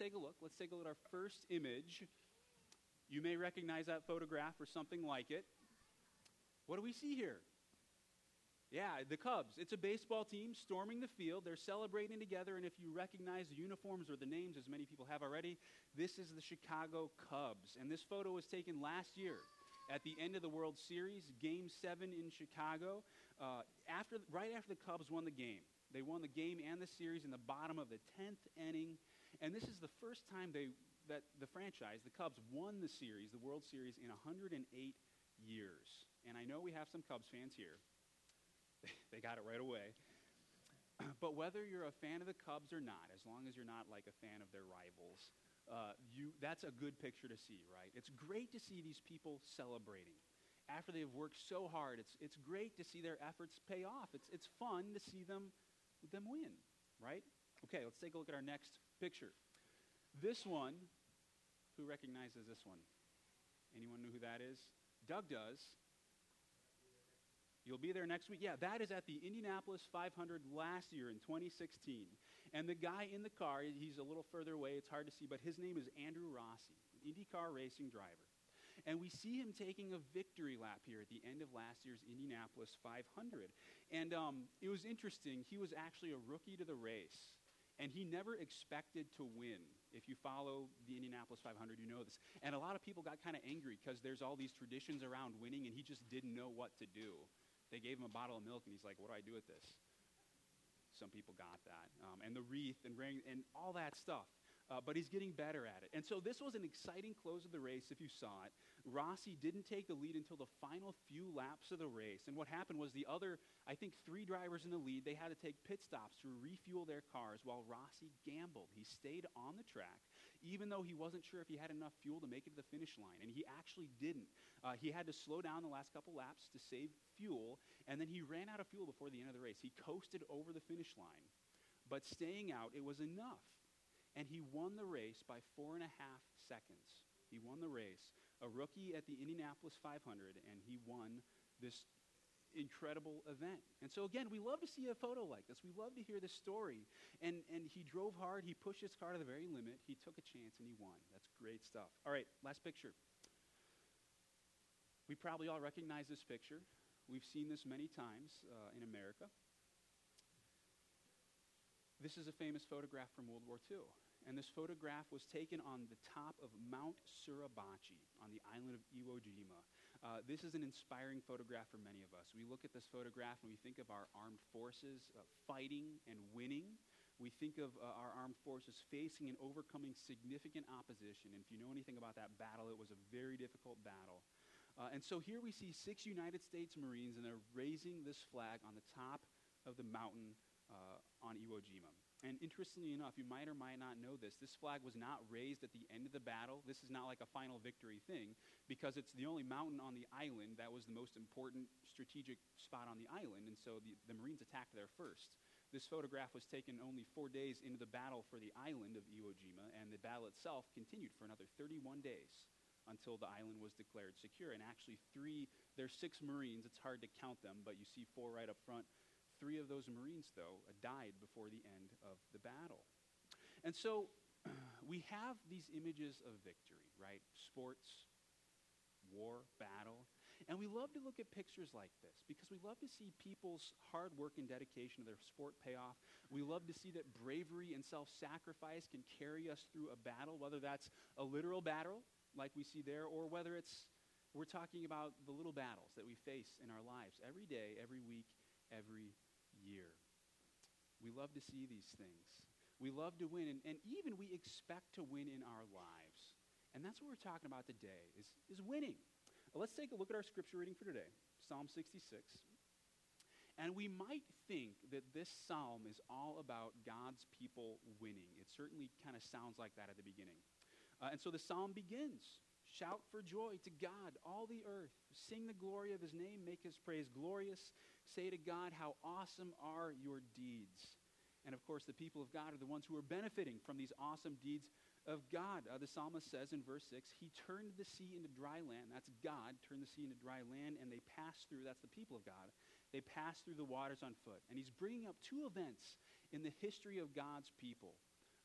take a look. Let's take a look at our first image. You may recognize that photograph or something like it. What do we see here? Yeah, the Cubs. It's a baseball team storming the field. They're celebrating together, and if you recognize the uniforms or the names, as many people have already, this is the Chicago Cubs. And this photo was taken last year at the end of the World Series, Game 7 in Chicago, right after the Cubs won the game. They won the game and the series in the bottom of the 10th inning, and this is the first time that the franchise, the Cubs, won the series, the World Series, in 108 years. And I know we have some Cubs fans here. They got it right away. But whether you're a fan of the Cubs or not, as long as you're not like a fan of their rivals, that's a good picture to see, right? It's great to see these people celebrating. After they've worked so hard, it's great to see their efforts pay off. It's fun to see them win, right? Okay, let's take a look at our next picture. This one, who recognizes this one? Anyone know who that is? Doug does. You'll be there next week. Yeah, that is at the Indianapolis 500 last year in 2016. And the guy in the car, he's a little further away, it's hard to see, but his name is Andrew Rossi, an IndyCar racing driver. And we see him taking a victory lap here at the end of last year's Indianapolis 500. And it was interesting. He was actually a rookie to the race, and he never expected to win. If you follow the Indianapolis 500, you know this. And a lot of people got kind of angry because there's all these traditions around winning, and he just didn't know what to do. They gave him a bottle of milk, and he's like, what do I do with this? Some people got that. And the wreath and ring and all that stuff. But he's getting better at it. And so this was an exciting close of the race, if you saw it. Rossi didn't take the lead until the final few laps of the race. And what happened was the other, I think, 3 drivers in the lead, they had to take pit stops to refuel their cars while Rossi gambled. He stayed on the track, even though he wasn't sure if he had enough fuel to make it to the finish line. And he actually didn't. He had to slow down the last couple laps to save fuel, and then he ran out of fuel before the end of the race. He coasted over the finish line. But staying out, it was enough. And he won the race by 4.5 seconds. He won the race. A rookie at the Indianapolis 500, and he won this incredible event. And so again, we love to see a photo like this. We love to hear this story. And he drove hard. He pushed his car to the very limit. He took a chance, and he won. That's great stuff. All right, last picture. We probably all recognize this picture. We've seen this many times in America. This is a famous photograph from World War II. And this photograph was taken on the top of Mount Suribachi on the island of Iwo Jima. This is an inspiring photograph for many of us. We look at this photograph and we think of our armed forces fighting and winning. We think of our armed forces facing and overcoming significant opposition. And if you know anything about that battle, it was a very difficult battle. And so here we see 6 United States Marines, and they're raising this flag on the top of the mountain on Iwo Jima. And interestingly enough, you might or might not know this flag was not raised at the end of the battle. This is not like a final victory thing, because it's the only mountain on the island that was the most important strategic spot on the island, and so the Marines attacked there first. This photograph was taken only 4 days into the battle for the island of Iwo Jima, and the battle itself continued for another 31 days until the island was declared secure. And actually there's 6 Marines, it's hard to count them, but you see 4 right up front. 3 of those Marines, though, died before the end of the battle. And so we have these images of victory, right? Sports, war, battle. And we love to look at pictures like this because we love to see people's hard work and dedication to their sport pay off. We love to see that bravery and self-sacrifice can carry us through a battle, whether that's a literal battle like we see there, or whether we're talking about the little battles that we face in our lives every day, every week, every year. We love to see these things. We love to win, and even we expect to win in our lives. And that's what we're talking about today, is winning. Let's take a look at our scripture reading for today, Psalm 66. And we might think that this psalm is all about God's people winning. It certainly kind of sounds like that at the beginning. And so the psalm begins. Shout for joy to God, all the earth. Sing the glory of his name, make his praise glorious. Say to God, how awesome are your deeds. And of course, the people of God are the ones who are benefiting from these awesome deeds of God. The psalmist says in verse 6, he turned the sea into dry land. That's God, turned the sea into dry land, and they passed through, that's the people of God. They passed through the waters on foot. And he's bringing up 2 events in the history of God's people.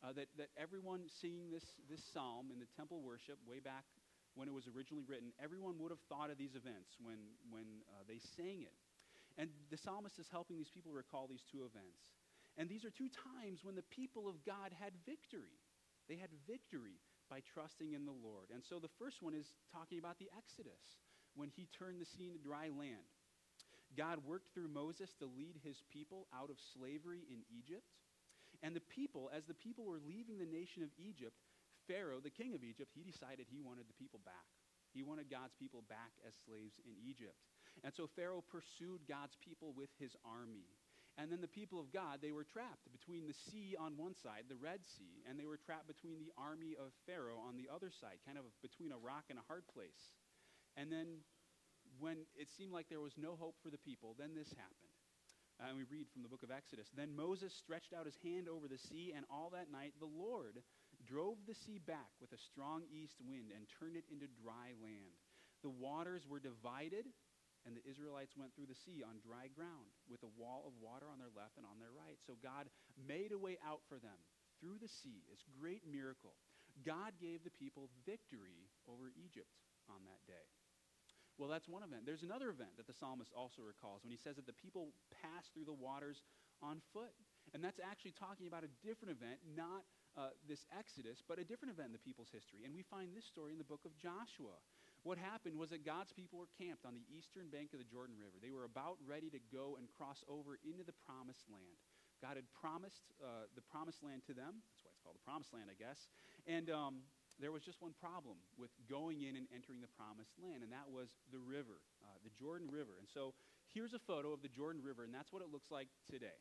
that everyone singing this psalm in the temple worship way back when it was originally written, everyone would have thought of these events when they sang it. And the psalmist is helping these people recall these two events. And these are two times when the people of God had victory. They had victory by trusting in the Lord. And so the first one is talking about the Exodus, when he turned the sea into dry land. God worked through Moses to lead his people out of slavery in Egypt. And the people, as the people were leaving the nation of Egypt, Pharaoh, the king of Egypt, he decided he wanted the people back. He wanted God's people back as slaves in Egypt. And so Pharaoh pursued God's people with his army. And then the people of God, they were trapped between the sea on one side, the Red Sea, and they were trapped between the army of Pharaoh on the other side, kind of between a rock and a hard place. And then when it seemed like there was no hope for the people, then this happened. And we read from the book of Exodus. Then Moses stretched out his hand over the sea, and all that night the Lord drove the sea back with a strong east wind and turned it into dry land. The waters were divided, and the Israelites went through the sea on dry ground with a wall of water on their left and on their right. So God made a way out for them through the sea. It's a great miracle. God gave the people victory over Egypt on that day. Well, that's one event. There's another event that the psalmist also recalls when he says that the people passed through the waters on foot. And that's actually talking about a different event, not this Exodus, but a different event in the people's history. And we find this story in the book of Joshua. What happened was that God's people were camped on the eastern bank of the Jordan River. They were about ready to go and cross over into the promised land. God had promised the promised land to them. That's why it's called the promised land, I guess. And there was just one problem with going in and entering the promised land, and that was the river, the Jordan River. And so here's a photo of the Jordan River, and that's what it looks like today.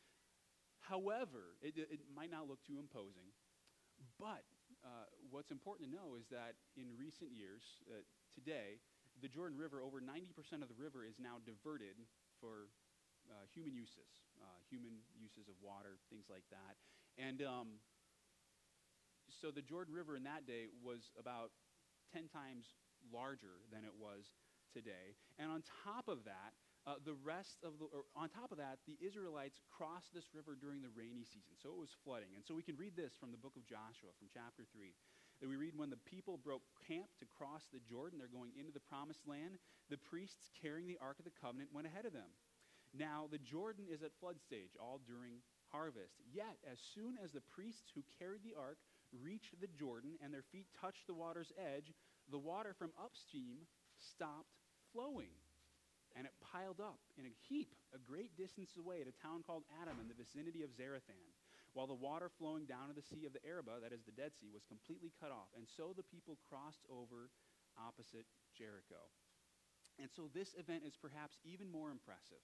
However, it might not look too imposing, but what's important to know is that in recent years, today, the Jordan River, over 90% of the river is now diverted for human uses of water, things like that. And so the Jordan River in that day was about 10 times larger than it was today. And on top of that, the Israelites crossed this river during the rainy season, so it was flooding. And so we can read this from the book of Joshua, from chapter 3. That we read, when the people broke camp to cross the Jordan, they're going into the promised land, the priests carrying the Ark of the Covenant went ahead of them. Now the Jordan is at flood stage, all during harvest. Yet, as soon as the priests who carried the Ark reached the Jordan and their feet touched the water's edge, the water from upstream stopped flowing. And it piled up in a heap a great distance away at a town called Adam in the vicinity of Zarethan, while the water flowing down to the Sea of the Arabah, that is the Dead Sea, was completely cut off. And so the people crossed over opposite Jericho. And so this event is perhaps even more impressive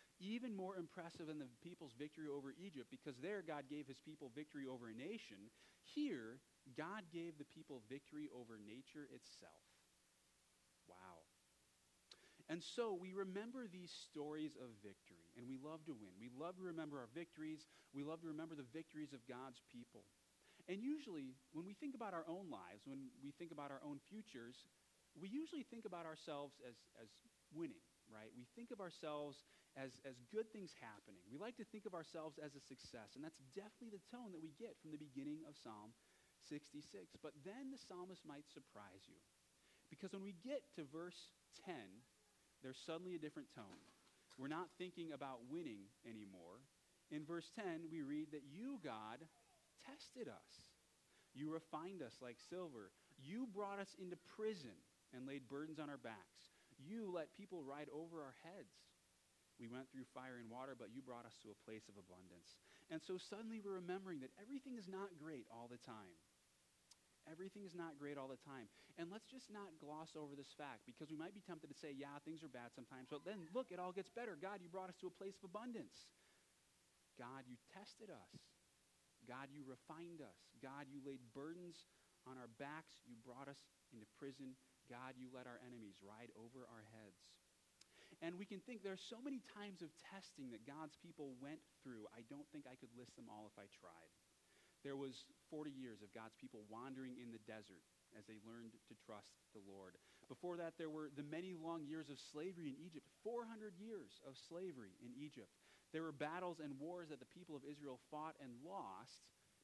than the people's victory over Egypt, because there God gave his people victory over a nation. Here, God gave the people victory over nature itself. Wow. And so we remember these stories of victory, and we love to win. We love to remember our victories. We love to remember the victories of God's people. And usually, when we think about our own lives, when we think about our own futures, we usually think about ourselves as winning, right? We think of ourselves as good things happening. We like to think of ourselves as a success, and that's definitely the tone that we get from the beginning of Psalm 66. But then the psalmist might surprise you, because when we get to verse 10, there's suddenly a different tone. We're not thinking about winning anymore. In verse 10, we read that you, God, tested us. You refined us like silver. You brought us into prison and laid burdens on our backs. You let people ride over our heads. We went through fire and water, but you brought us to a place of abundance. And so suddenly we're remembering that everything is not great all the time. Everything is not great all the time. And let's just not gloss over this fact, because we might be tempted to say, yeah, things are bad sometimes, but then look, it all gets better. God, you brought us to a place of abundance. God, you tested us. God, you refined us. God, you laid burdens on our backs. You brought us into prison. God, you let our enemies ride over our heads. And we can think there's so many times of testing that God's people went through. I don't think I could list them all if I tried. There was 40 years of God's people wandering in the desert as they learned to trust the Lord. Before that, there were the many long years of slavery in Egypt, 400 years of slavery in Egypt. There were battles and wars that the people of Israel fought and lost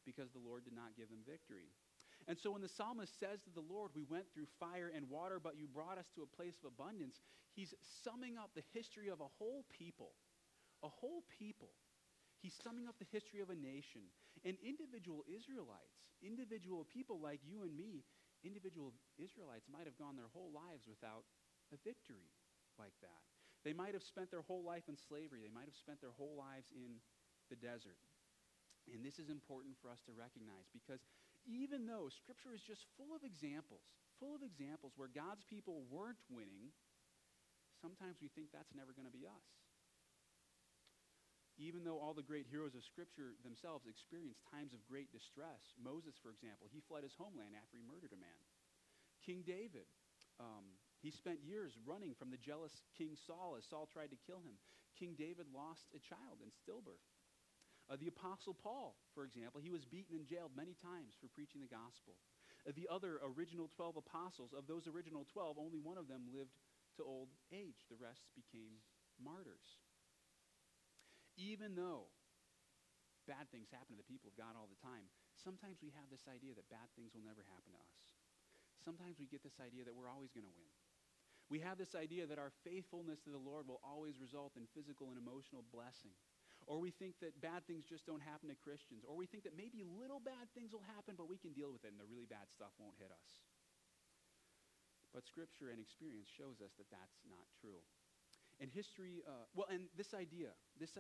because the Lord did not give them victory. And so when the psalmist says to the Lord, we went through fire and water, but you brought us to a place of abundance, he's summing up the history of a whole people. A whole people. He's summing up the history of a nation. And individual Israelites, individual people like you and me, individual Israelites might have gone their whole lives without a victory like that. They might have spent their whole life in slavery. They might have spent their whole lives in the desert. And this is important for us to recognize, because even though Scripture is just full of examples where God's people weren't winning, sometimes we think that's never going to be us. Even though all the great heroes of Scripture themselves experienced times of great distress. Moses, for example, he fled his homeland after he murdered a man. King David, he spent years running from the jealous King Saul as Saul tried to kill him. King David lost a child in stillbirth. The Apostle Paul, for example, he was beaten and jailed many times for preaching the gospel. The other original 12 apostles, of those original 12, only one of them lived to old age. The rest became martyrs. Even though bad things happen to the people of God all the time, sometimes we have this idea that bad things will never happen to us. Sometimes we get this idea that we're always going to win. We have this idea that our faithfulness to the Lord will always result in physical and emotional blessing. Or we think that bad things just don't happen to Christians. Or we think that maybe little bad things will happen, but we can deal with it and the really bad stuff won't hit us. But Scripture and experience shows us that that's not true. And history, and this idea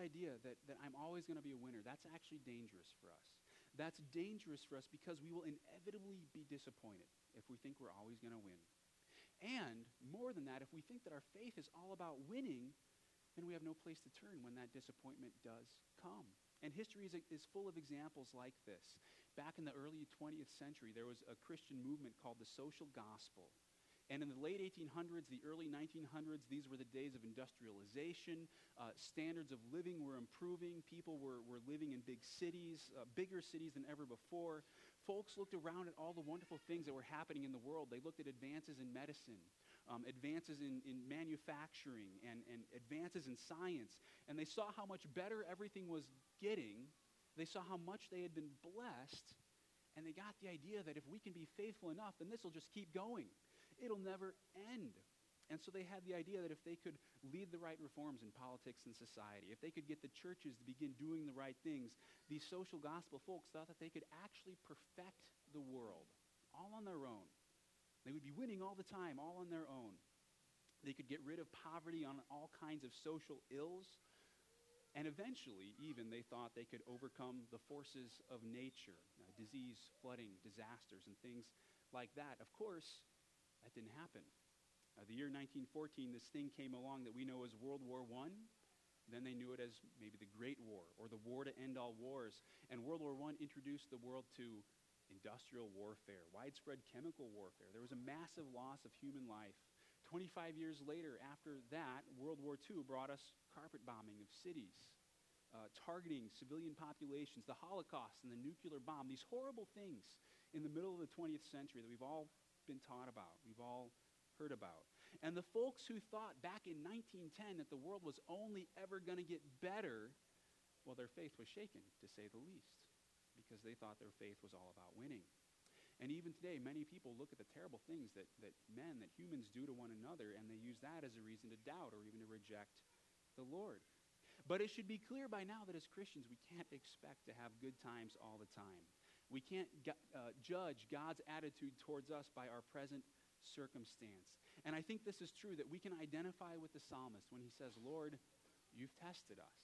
that I'm always going to be a winner, that's actually dangerous for us. That's dangerous for us because we will inevitably be disappointed if we think we're always going to win. And more than that, if we think that our faith is all about winning, then we have no place to turn when that disappointment does come. And history is full of examples like this. Back in the early 20th century, there was a Christian movement called the social gospel. And in the late 1800s, the early 1900s, these were the days of industrialization. Standards of living were improving. People were living in big cities, bigger cities than ever before. Folks looked around at all the wonderful things that were happening in the world. They looked at advances in medicine, advances in manufacturing, and advances in science. And they saw how much better everything was getting. They saw how much they had been blessed. And they got the idea that if we can be faithful enough, then this will just keep going. It'll never end. And so they had the idea that if they could lead the right reforms in politics and society, if they could get the churches to begin doing the right things, these social gospel folks thought that they could actually perfect the world all on their own. They would be winning all the time, all on their own. They could get rid of poverty on all kinds of social ills. And eventually, even, they thought they could overcome the forces of nature, disease, flooding, disasters, and things like that. Of course, that didn't happen. The year 1914, this thing came along that we know as World War I. Then they knew it as maybe the Great War, or the war to end all wars. And World War I introduced the world to industrial warfare, widespread chemical warfare. There was a massive loss of human life. 25 years later, after that, World War II brought us carpet bombing of cities, targeting civilian populations, the Holocaust and the nuclear bomb, these horrible things in the middle of the 20th century that we've all been taught about, we've all heard about. And the folks who thought back in 1910 that the world was only ever going to get better, well, their faith was shaken, to say the least, because they thought their faith was all about winning. And even today, many people look at the terrible things that humans do to one another, and they use that as a reason to doubt or even to reject the Lord. But it should be clear by now that as Christians, we can't expect to have good times all the time. We can't judge God's attitude towards us by our present circumstance. And I think this is true, that we can identify with the psalmist when he says, Lord, you've tested us.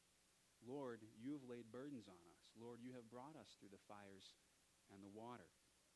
Lord, you have laid burdens on us. Lord, you have brought us through the fires and the water.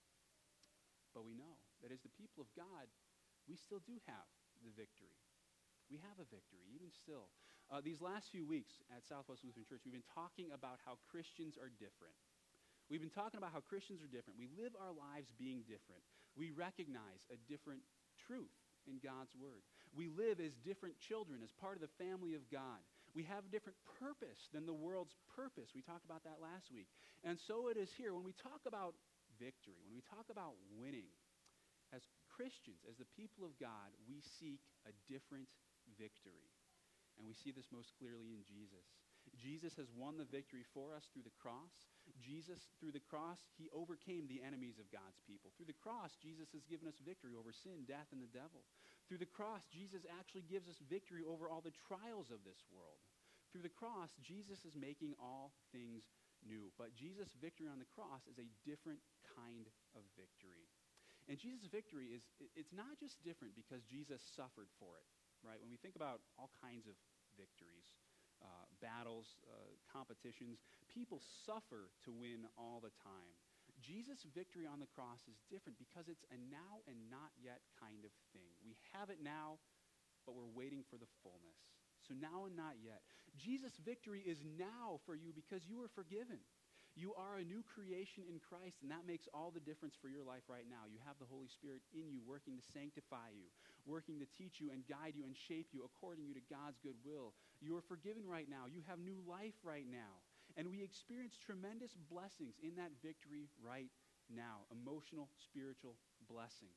But we know that as the people of God, we still do have the victory. We have a victory, even still. These last few weeks at Southwest Lutheran Church, we've been talking about how Christians are different. We've been talking about how Christians are different. We live our lives being different. We recognize a different truth in God's Word. We live as different children, as part of the family of God. We have a different purpose than the world's purpose. We talked about that last week. And so it is here. When we talk about victory, when we talk about winning, as Christians, as the people of God, we seek a different victory. And we see this most clearly in Jesus. Jesus has won the victory for us through the cross. Jesus, through the cross, he overcame the enemies of God's people. Through the cross, Jesus has given us victory over sin, death, and the devil. Through the cross, Jesus actually gives us victory over all the trials of this world. Through the cross, Jesus is making all things new. But Jesus' victory on the cross is a different kind of victory. And Jesus' victory it's not just different because Jesus suffered for it, right? When we think about all kinds of victories, battles, competitions, people suffer to win all the time. Jesus' victory on the cross is different because it's a now and not yet kind of thing. We have it now, but we're waiting for the fullness. So now and not yet. Jesus' victory is now for you because you are forgiven. You are a new creation in Christ, and that makes all the difference for your life right now. You have the Holy Spirit in you, working to sanctify you, working to teach you and guide you and shape you according to God's good will. You are forgiven right now. You have new life right now. And we experience tremendous blessings in that victory right now. Emotional, spiritual blessing.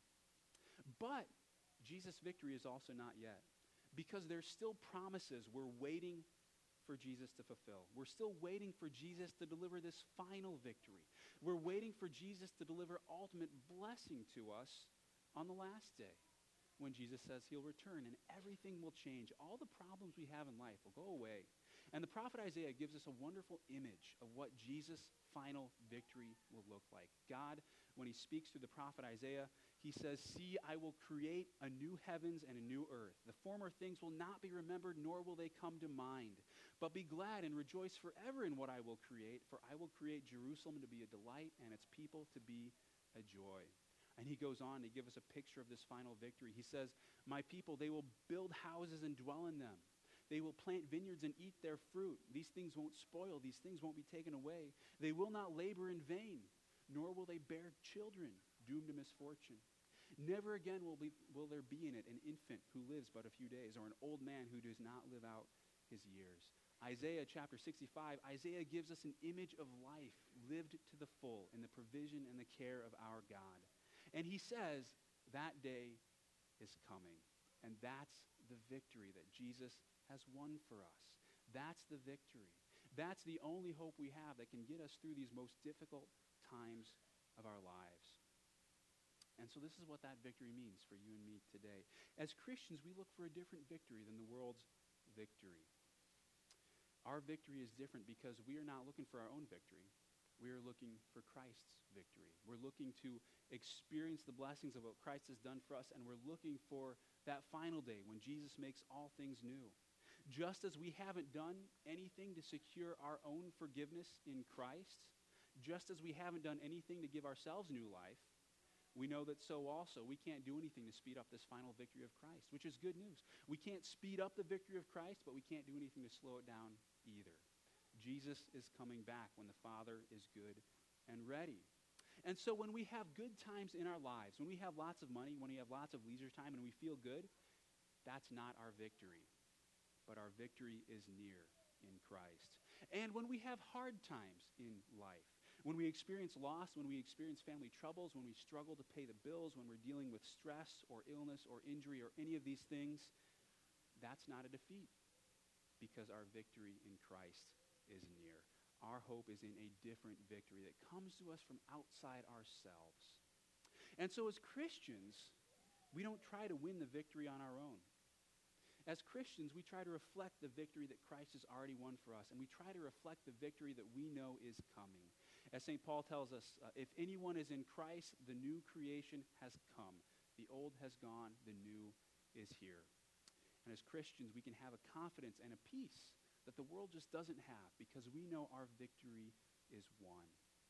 But Jesus' victory is also not yet, because there's still promises we're waiting for Jesus to fulfill. We're still waiting for Jesus to deliver this final victory. We're waiting for Jesus to deliver ultimate blessing to us on the last day, when Jesus says he'll return and everything will change. All the problems we have in life will go away. And the prophet Isaiah gives us a wonderful image of what Jesus' final victory will look like. God, when he speaks through the prophet Isaiah, he says, "See, I will create a new heavens and a new earth. The former things will not be remembered, nor will they come to mind. But be glad and rejoice forever in what I will create, for I will create Jerusalem to be a delight and its people to be a joy." And he goes on to give us a picture of this final victory. He says, "My people, they will build houses and dwell in them. They will plant vineyards and eat their fruit. These things won't spoil. These things won't be taken away. They will not labor in vain, nor will they bear children doomed to misfortune. Never again will there be in it an infant who lives but a few days, or an old man who does not live out his years." Isaiah chapter 65, Isaiah gives us an image of life lived to the full in the provision and the care of our God. And he says that day is coming. And that's the victory that Jesus has won for us. That's the victory. That's the only hope we have that can get us through these most difficult times of our lives. And so this is what that victory means for you and me today. As Christians, we look for a different victory than the world's victory. Our victory is different because we are not looking for our own victory. We are looking for Christ's victory. We're looking to experience the blessings of what Christ has done for us, and we're looking for that final day when Jesus makes all things new. Just as we haven't done anything to secure our own forgiveness in Christ, just as we haven't done anything to give ourselves new life, we know that so also we can't do anything to speed up this final victory of Christ, which is good news. We can't speed up the victory of Christ, but we can't do anything to slow it down either. Jesus is coming back when the Father is good and ready. And so when we have good times in our lives, when we have lots of money, when we have lots of leisure time and we feel good, that's not our victory. But our victory is near in Christ. And when we have hard times in life, when we experience loss, when we experience family troubles, when we struggle to pay the bills, when we're dealing with stress or illness or injury or any of these things, that's not a defeat, because our victory in Christ is near. Our hope is in a different victory that comes to us from outside ourselves. And so as Christians, we don't try to win the victory on our own. As Christians, we try to reflect the victory that Christ has already won for us, and we try to reflect the victory that we know is coming. As St. Paul tells us, if anyone is in Christ, the new creation has come. The old has gone, the new is here. And as Christians, we can have a confidence and a peace that the world just doesn't have, because we know our victory is won.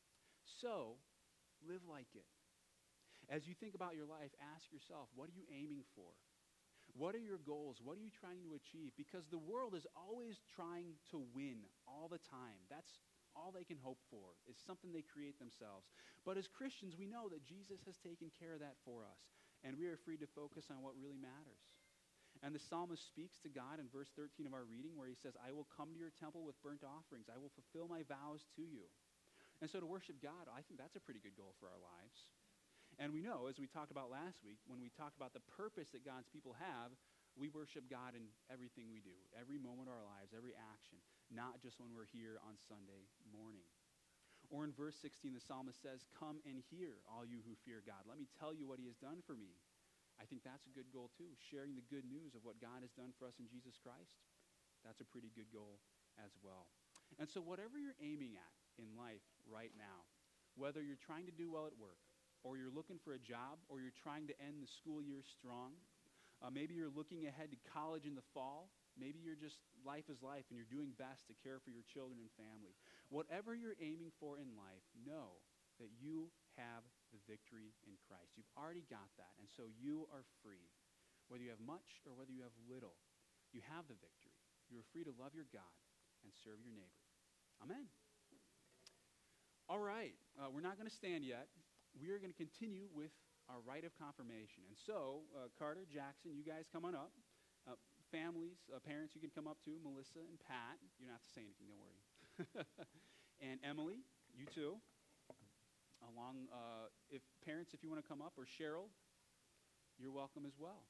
So, live like it. As you think about your life, ask yourself, what are you aiming for? What are your goals? What are you trying to achieve? Because the world is always trying to win all the time. That's all they can hope for, is something they create themselves. But as Christians, we know that Jesus has taken care of that for us, and we are free to focus on what really matters. And the psalmist speaks to God in verse 13 of our reading, where he says, "I will come to your temple with burnt offerings. I will fulfill my vows to you." And so to worship God, I think that's a pretty good goal for our lives. And we know, as we talked about last week, when we talked about the purpose that God's people have, we worship God in everything we do, every moment of our lives, every action. not just when we're here on Sunday morning. Or in verse 16, the psalmist says, "Come and hear, all you who fear God. Let me tell you what he has done for me." I think that's a good goal too, sharing the good news of what God has done for us in Jesus Christ. That's a pretty good goal as well. And so whatever you're aiming at in life right now, whether you're trying to do well at work, or you're looking for a job, or you're trying to end the school year strong, maybe you're looking ahead to college in the fall, maybe you're just, life is life, and you're doing best to care for your children and family. Whatever you're aiming for in life, know that you have the victory in Christ. You've already got that, and so you are free. Whether you have much or whether you have little, you have the victory. You are free to love your God and serve your neighbor. Amen. All right, we're not going to stand yet. We are going to continue with our rite of confirmation. And so, Carter, Jackson, you guys come on up. Families, parents, you can come up too. Melissa and Pat. You don't have to say anything, don't worry. And Emily, you too. Along, if parents, if you want to come up, or Cheryl, you're welcome as well.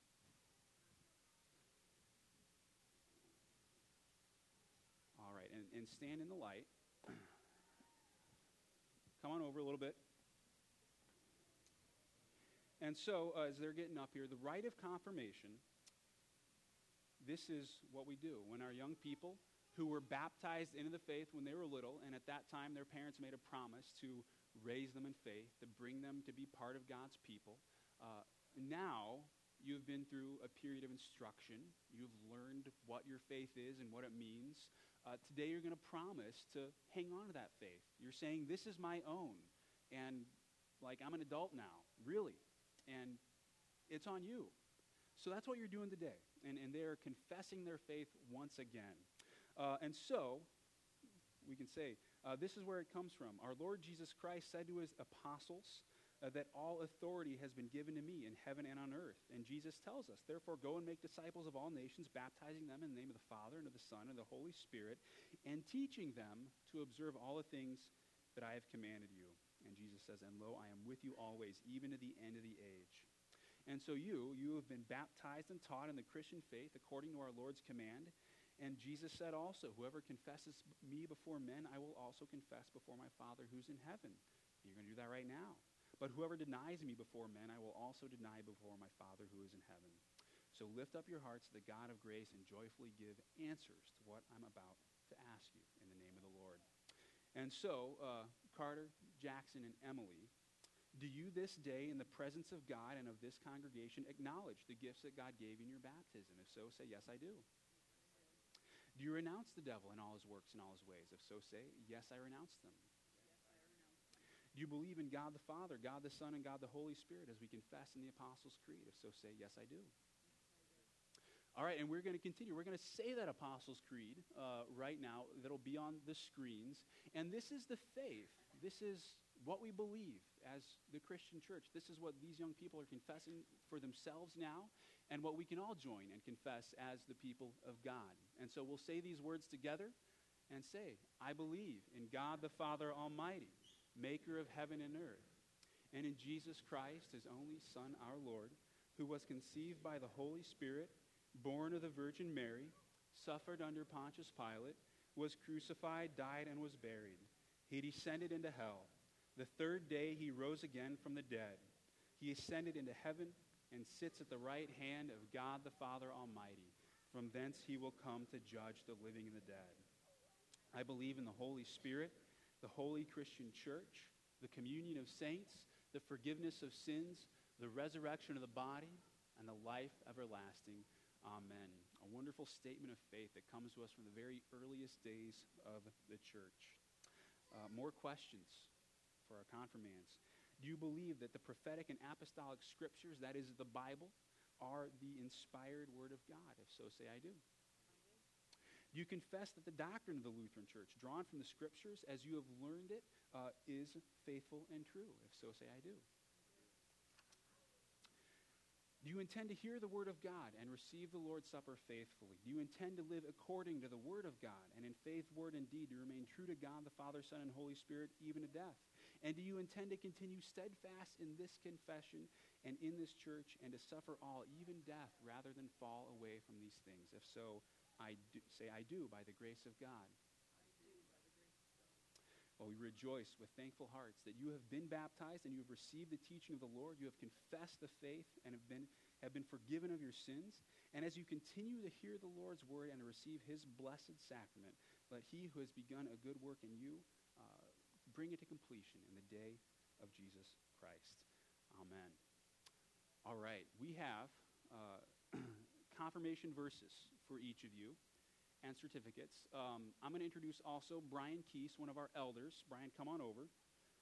All right, and stand in the light. Come on over a little bit. And so, as they're getting up here, the rite of confirmation, this is what we do. When our young people who were baptized into the faith when they were little, and at that time their parents made a promise to raise them in faith, to bring them to be part of God's people, now you've been through a period of instruction. You've learned what your faith is and what it means. Today you're going to promise to hang on to that faith. You're saying, this is my own, and like I'm an adult now, really, and it's on you. So that's what you're doing today, and they're confessing their faith once again. And so we can say, this is where it comes from. Our Lord Jesus Christ said to his apostles that all authority has been given to me in heaven and on earth. And Jesus tells us, therefore go and make disciples of all nations, baptizing them in the name of the Father and of the Son and the Holy Spirit, and teaching them to observe all the things that I have commanded you. And Jesus says, and lo, I am with you always, even to the end of the age. And so you have been baptized and taught in the Christian faith according to our Lord's command. And Jesus said also, whoever confesses me before men, I will also confess before my Father who's in heaven. And you're going to do that right now. But whoever denies me before men, I will also deny before my Father who is in heaven. So lift up your hearts to the God of grace and joyfully give answers to what I'm about to ask you in the name of the Lord. And so, Carter, Jackson, and Emily, do you this day in the presence of God and of this congregation acknowledge the gifts that God gave in your baptism? If so, say, yes, I do. Do you renounce the devil and all his works and all his ways? If so, say, yes, I renounce them. Do you believe in God the Father, God the Son, and God the Holy Spirit as we confess in the Apostles' Creed? If so, say, yes, I do. All right, and we're going to continue. We're going to say that Apostles' Creed right now. That'll be on the screens. And this is the faith. This is what we believe as the Christian church. This is what these young people are confessing for themselves now, and what we can all join and confess as the people of God. And so we'll say these words together and say, I believe in God the Father Almighty, maker of heaven and earth, and in Jesus Christ, his only Son, our Lord, who was conceived by the Holy Spirit, born of the Virgin Mary, suffered under Pontius Pilate, was crucified, died, and was buried. He descended into hell. The third day he rose again from the dead. He ascended into heaven and sits at the right hand of God the Father Almighty. From thence he will come to judge the living and the dead. I believe in the Holy Spirit, the holy Christian church, the communion of saints, the forgiveness of sins, the resurrection of the body, and the life everlasting. Amen. A wonderful statement of faith that comes to us from the very earliest days of the church. More questions for our confirmands. Do you believe that the prophetic and apostolic scriptures, that is the Bible, are the inspired word of God? If so, say I do. Do you confess that the doctrine of the Lutheran Church, drawn from the scriptures as you have learned it, is faithful and true? If so, say I do. Do you intend to hear the word of God and receive the Lord's Supper faithfully? Do you intend to live according to the word of God and in faith, word, and deed to remain true to God the Father, Son, and Holy Spirit even to death? And do you intend to continue steadfast in this confession and in this church and to suffer all, even death, rather than fall away from these things? If so, I do, say I do by the grace of God. Well, we rejoice with thankful hearts that you have been baptized and you have received the teaching of the Lord. You have confessed the faith and have been forgiven of your sins. And as you continue to hear the Lord's word and to receive his blessed sacrament, let he who has begun a good work in you bring it to completion in the day of Jesus Christ. Amen. All right, we have confirmation verses for each of you and certificates. I'm going to introduce also Brian Keese, one of our elders. Brian, come on over.